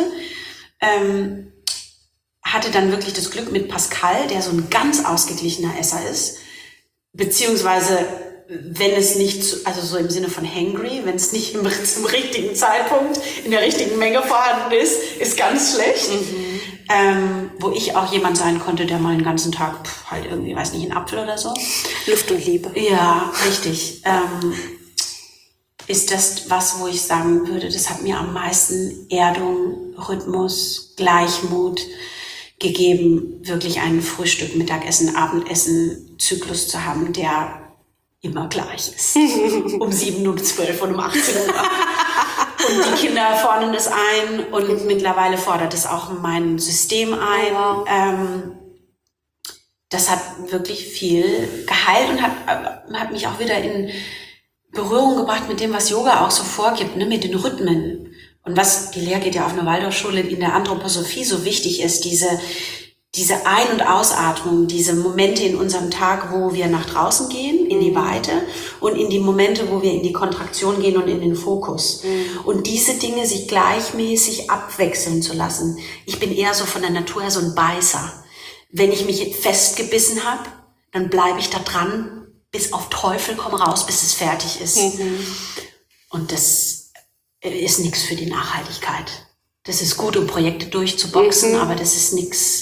Hatte dann wirklich das Glück mit Pascal, der so ein ganz ausgeglichener Esser ist, beziehungsweise wenn es nicht, also so im Sinne von hangry, wenn es nicht zum richtigen Zeitpunkt in der richtigen Menge vorhanden ist ganz schlecht. Wo ich auch jemand sein konnte, der mal den ganzen Tag halt irgendwie, weiß nicht, einen Apfel oder so. Luft und Liebe. Ja, richtig. Ist das was, wo ich sagen würde, das hat mir am meisten Erdung, Rhythmus, Gleichmut gegeben, wirklich einen Frühstück, Mittagessen, Abendessen, Zyklus zu haben, der immer gleich ist. Um 7, um 12 und um 18 Uhr. Und die Kinder fordern das ein und mittlerweile fordert es auch mein System ein. Wow. Das hat wirklich viel geheilt und hat mich auch wieder in Berührung gebracht mit dem, was Yoga auch so vorgibt, ne, mit den Rhythmen. Und was, die Lea geht ja auf eine Waldorfschule, in der Anthroposophie so wichtig ist, diese Ein- und Ausatmung, diese Momente in unserem Tag, wo wir nach draußen gehen, in die Weite, und in die Momente, wo wir in die Kontraktion gehen und in den Fokus. Und diese Dinge sich gleichmäßig abwechseln zu lassen. Ich bin eher so von der Natur her so ein Beißer. Wenn ich mich festgebissen habe, dann bleibe ich da dran, bis auf Teufel komm raus, bis es fertig ist. Und das ist nichts für die Nachhaltigkeit. Das ist gut, um Projekte durchzuboxen, aber das ist nichts,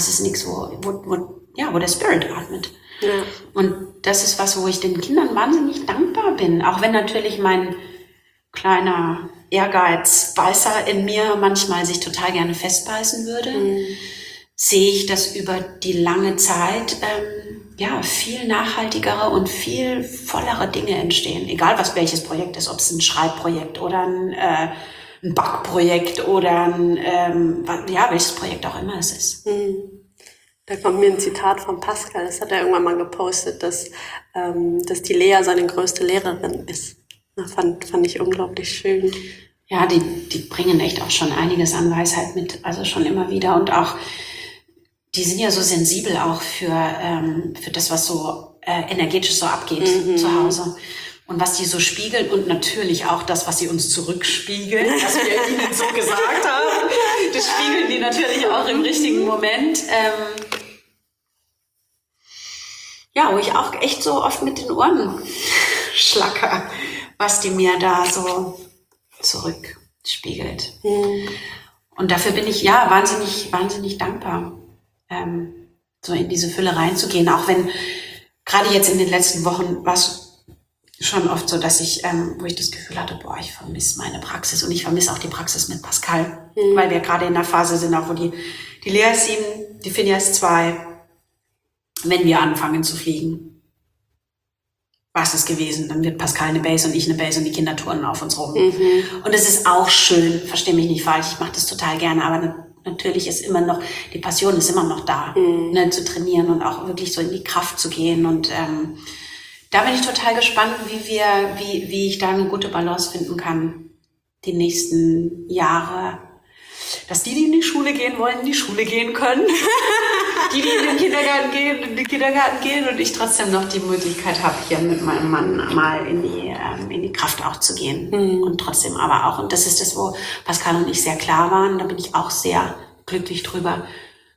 wo der Spirit atmet. Ja. Und das ist was, wo ich den Kindern wahnsinnig dankbar bin. Auch wenn natürlich mein kleiner Ehrgeizbeißer in mir manchmal sich total gerne festbeißen würde, sehe ich, dass über die lange Zeit viel nachhaltigere und viel vollere Dinge entstehen. Egal welches Projekt ist, ob es ein Schreibprojekt oder ein Backprojekt oder welches Projekt auch immer es ist. Da kommt mir ein Zitat von Pascal, das hat er irgendwann mal gepostet, dass die Lea seine größte Lehrerin ist. Das fand ich unglaublich schön. Ja, die bringen echt auch schon einiges an Weisheit mit, also schon immer wieder, und auch, die sind ja so sensibel auch für das, was so energetisch so abgeht zu Hause. Und was die so spiegeln, und natürlich auch das, was sie uns zurückspiegeln, was wir ihnen so gesagt haben, das spiegeln die natürlich auch im richtigen Moment. Wo ich auch echt so oft mit den Ohren schlacker, was die mir da so zurückspiegelt. Und dafür bin ich wahnsinnig, wahnsinnig dankbar, so in diese Fülle reinzugehen. Auch wenn gerade jetzt in den letzten Wochen was schon oft so, dass ich, wo ich das Gefühl hatte, ich vermisse meine Praxis, und ich vermisse auch die Praxis mit Pascal, weil wir gerade in der Phase sind, auch wo die Lea ist 7, die Finja ist 2, wenn wir anfangen zu fliegen. Was ist gewesen? Dann wird Pascal eine Base und ich eine Base und die Kinder turnen auf uns rum. Und es ist auch schön, versteh mich nicht falsch, ich mache das total gerne, aber natürlich ist immer noch, die Passion ist immer noch da, zu trainieren und auch wirklich so in die Kraft zu gehen, und da bin ich total gespannt, wie ich da eine gute Balance finden kann, die nächsten Jahre. Dass die in die Schule gehen wollen, in die Schule gehen können. die in den Kindergarten gehen, und ich trotzdem noch die Möglichkeit habe, hier mit meinem Mann mal in die Kraft auch zu gehen. Und trotzdem aber auch, und das ist das, wo Pascal und ich sehr klar waren, da bin ich auch sehr glücklich drüber,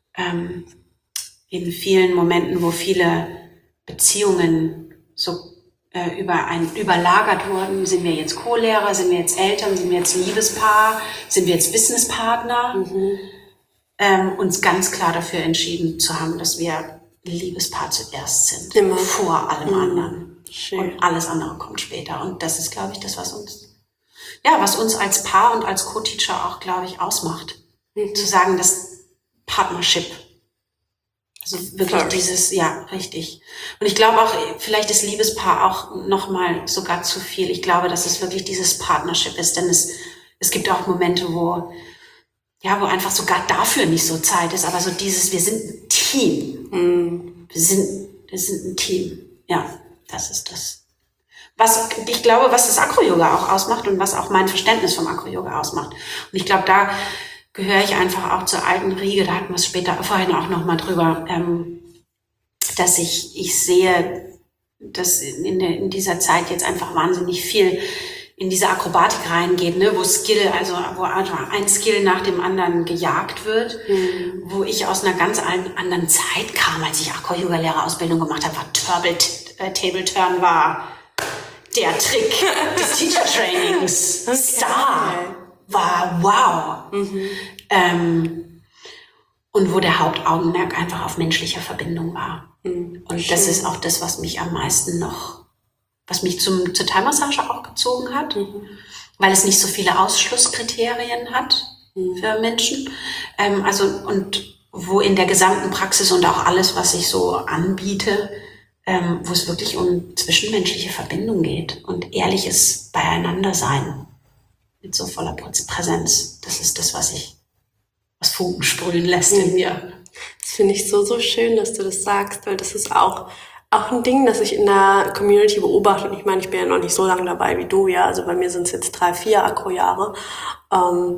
in vielen Momenten, wo viele Beziehungen so überlagert wurden. Sind wir jetzt Co-Lehrer, sind wir jetzt Eltern, sind wir jetzt Liebespaar, sind wir jetzt Businesspartner? Uns ganz klar dafür entschieden zu haben, dass wir Liebespaar zuerst sind. Immer. Vor allem anderen. Schön. Und alles andere kommt später. Und das ist, glaube ich, das, was uns als Paar und als Co-Teacher auch, glaube ich, ausmacht. Zu sagen, das Partnership. Also wirklich dieses, richtig. Und ich glaube auch, vielleicht ist Liebespaar auch nochmal sogar zu viel. Ich glaube, dass es wirklich dieses Partnership ist, denn es gibt auch Momente, wo einfach sogar dafür nicht so Zeit ist, aber so dieses, wir sind ein Team. Wir sind ein Team. Ja, das ist das. Was ich glaube, was das Acro-Yoga auch ausmacht und was auch mein Verständnis vom Acro-Yoga ausmacht. Und ich glaube, da gehöre ich einfach auch zur alten Riege, da hatten wir es vorhin auch nochmal drüber, dass ich sehe, dass in dieser Zeit jetzt einfach wahnsinnig viel in diese Akrobatik reingeht, wo ein Skill nach dem anderen gejagt wird, wo ich aus einer ganz anderen Zeit kam, als ich Acro-Yoga-Lehrerausbildung gemacht habe, war Table Turn war der Trick des Teacher Trainings. Star war wow. Und wo der Hauptaugenmerk einfach auf menschlicher Verbindung war. Und das ist auch das, was mich am meisten was mich zur Thai-Massage auch gezogen hat, weil es nicht so viele Ausschlusskriterien hat für Menschen. Und wo in der gesamten Praxis und auch alles, was ich so anbiete, wo es wirklich um zwischenmenschliche Verbindung geht und ehrliches Beieinandersein mit so voller Präsenz. Das ist das, was Funken sprühen lässt in mir. Das finde ich so, so schön, dass du das sagst, weil das ist auch ein Ding, das ich in der Community beobachte. Und ich meine, ich bin ja noch nicht so lange dabei wie du, ja. Also bei mir sind es jetzt 3-4 Acro-Jahre.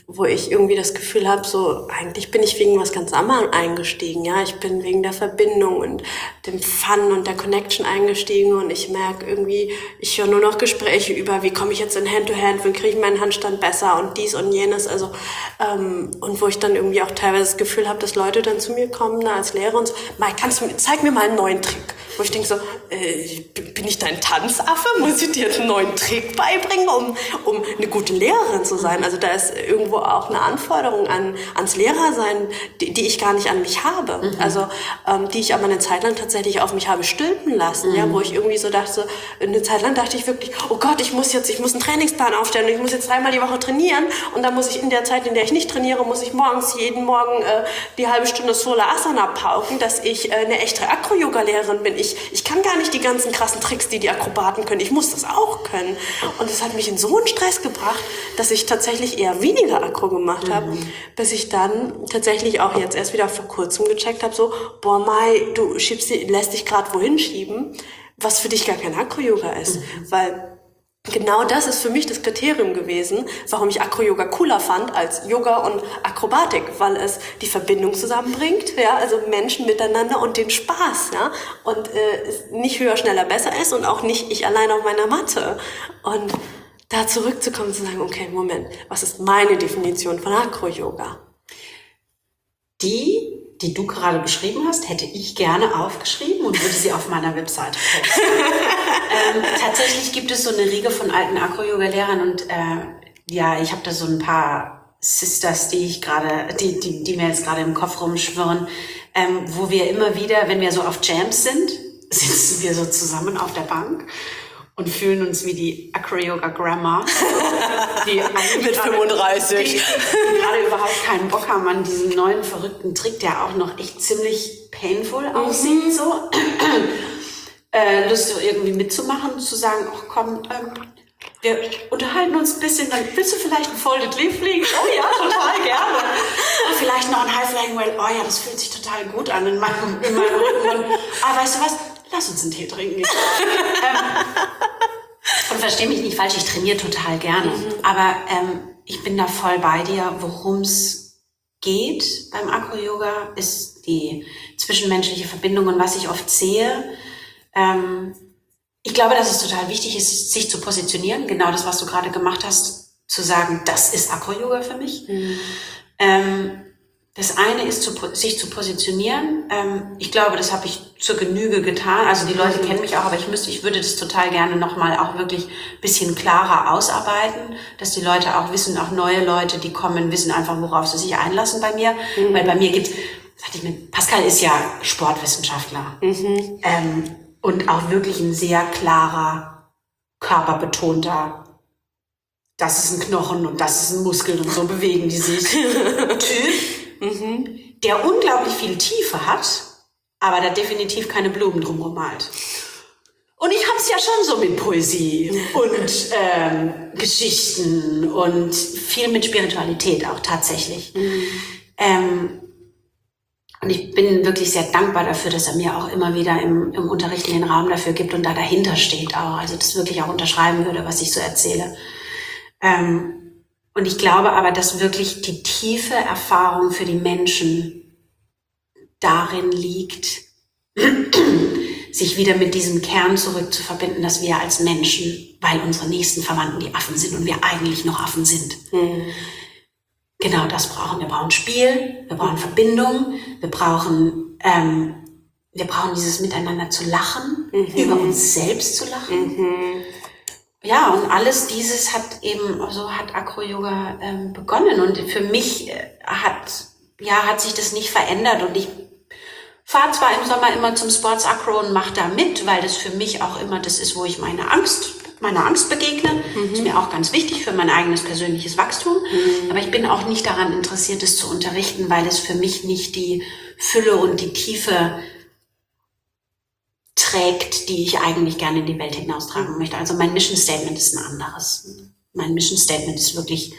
wo ich irgendwie das Gefühl habe, so eigentlich bin ich wegen was ganz anderem eingestiegen, ja, ich bin wegen der Verbindung und dem Fun und der Connection eingestiegen und ich merke irgendwie, ich höre nur noch Gespräche über, wie komme ich jetzt in Hand-to-Hand, wie kriege ich meinen Handstand besser und dies und jenes, also und wo ich dann irgendwie auch teilweise das Gefühl habe, dass Leute dann zu mir kommen, als Lehrer und so, Mai, zeig mir mal einen neuen Trick, wo ich denke so, bin ich dein Tanzaffe, muss ich dir jetzt einen neuen Trick beibringen, um eine gute Lehrerin zu sein, also da ist irgendwo auch eine Anforderung ans Lehrersein, die ich gar nicht an mich habe. Also die ich aber eine Zeit lang tatsächlich auf mich habe stülpen lassen, ja, wo ich irgendwie so dachte, eine Zeit lang dachte ich wirklich, oh Gott, ich muss einen Trainingsplan aufstellen und ich muss jetzt 3-mal die Woche trainieren und dann muss ich in der Zeit, in der ich nicht trainiere, muss ich jeden Morgen die halbe Stunde Solar Asana pauken, dass ich eine echte Acro-Yoga-Lehrerin bin. Ich kann gar nicht die ganzen krassen Tricks, die Akrobaten können. Ich muss das auch können. Und das hat mich in so einen Stress gebracht, dass ich tatsächlich eher weniger Akro gemacht habe, bis ich dann tatsächlich auch jetzt erst wieder vor kurzem gecheckt habe, so, boah Mai, du lässt dich gerade wohin schieben, was für dich gar kein Acro-Yoga ist, weil genau das ist für mich das Kriterium gewesen, warum ich Acro-Yoga cooler fand als Yoga und Akrobatik, weil es die Verbindung zusammenbringt, ja, also Menschen miteinander und den Spaß, ja, und es nicht höher, schneller, besser ist und auch nicht ich allein auf meiner Matte und da zurückzukommen und zu sagen, okay, Moment, was ist meine Definition von Acro-Yoga? Die du gerade beschrieben hast, hätte ich gerne aufgeschrieben und würde sie auf meiner Webseite posten. Tatsächlich gibt es so eine Riege von alten Acro-Yoga-Lehrern und ja, ich habe da so ein paar Sisters, die mir jetzt gerade im Kopf rumschwirren, wo wir immer wieder, wenn wir so auf Jams sind, sitzen wir so zusammen auf der Bank und fühlen uns wie die Acro-Yoga-Grandma, die mit 35 die gerade überhaupt keinen Bock haben an diesen neuen verrückten Trick, der auch noch echt ziemlich painful aussieht, so. Lust irgendwie mitzumachen und zu sagen, ach komm, wir unterhalten uns ein bisschen, dann willst du vielleicht ein Folded Leaf fliegen? Oh ja, total gerne. Und vielleicht noch ein High Flying Whale, oh ja, das fühlt sich total gut an in meinem Rücken. Und, weißt du was? Lass uns einen Tee trinken. Und versteh mich nicht falsch, ich trainiere total gerne. Aber ich bin da voll bei dir. Worum es geht beim Acro-Yoga, ist die zwischenmenschliche Verbindung. Und was ich oft sehe, ich glaube, dass es total wichtig ist, sich zu positionieren. Genau das, was du gerade gemacht hast, zu sagen, das ist Acro-Yoga für mich. Das eine ist, sich zu positionieren. Ich glaube, das habe ich zur Genüge getan. Also die Leute kennen mich auch, aber ich würde das total gerne nochmal auch wirklich ein bisschen klarer ausarbeiten, dass die Leute auch wissen, auch neue Leute, die kommen, wissen einfach, worauf sie sich einlassen bei mir. Weil bei mir Pascal ist ja Sportwissenschaftler. Und auch wirklich ein sehr klarer, körperbetonter, das ist ein Knochen und das ist ein Muskel und so bewegen die sich. Typ, der unglaublich viel Tiefe hat, aber da definitiv keine Blumen drumherum malt. Und ich hab's ja schon so mit Poesie und Geschichten und viel mit Spiritualität auch tatsächlich. Und ich bin wirklich sehr dankbar dafür, dass er mir auch immer wieder im Unterricht den Raum dafür gibt und da dahinter steht auch. Also das wirklich auch unterschreiben würde, was ich so erzähle. Und ich glaube aber, dass wirklich die tiefe Erfahrung für die Menschen darin liegt, sich wieder mit diesem Kern zurückzuverbinden, dass wir als Menschen, weil unsere nächsten Verwandten die Affen sind und wir eigentlich noch Affen sind. Genau das brauchen wir. Wir brauchen Spiel, wir brauchen Verbindung, wir brauchen dieses Miteinander zu lachen, über uns selbst zu lachen. Ja, und alles dieses hat Acro-Yoga begonnen. Und für mich hat sich das nicht verändert. Und ich fahre zwar im Sommer immer zum Sports Acro und mache da mit, weil das für mich auch immer das ist, wo ich meiner Angst begegne. Ist mir auch ganz wichtig für mein eigenes persönliches Wachstum. Aber ich bin auch nicht daran interessiert, es zu unterrichten, weil es für mich nicht die Fülle und die Tiefe trägt, die ich eigentlich gerne in die Welt hinaustragen möchte. Also mein Mission Statement ist ein anderes. Mein Mission Statement ist wirklich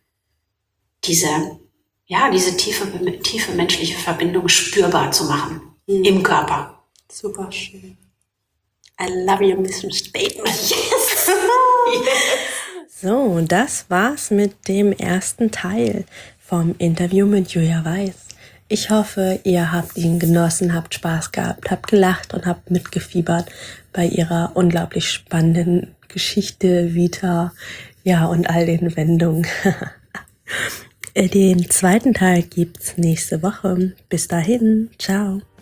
diese tiefe menschliche Verbindung spürbar zu machen im Körper. Super schön. I love your mission statement. Yes. So, das war's mit dem ersten Teil vom Interview mit Julia Weiß. Ich hoffe, ihr habt ihn genossen, habt Spaß gehabt, habt gelacht und habt mitgefiebert bei ihrer unglaublich spannenden Geschichte, Vita, ja, und all den Wendungen. Den zweiten Teil gibt's nächste Woche. Bis dahin, ciao.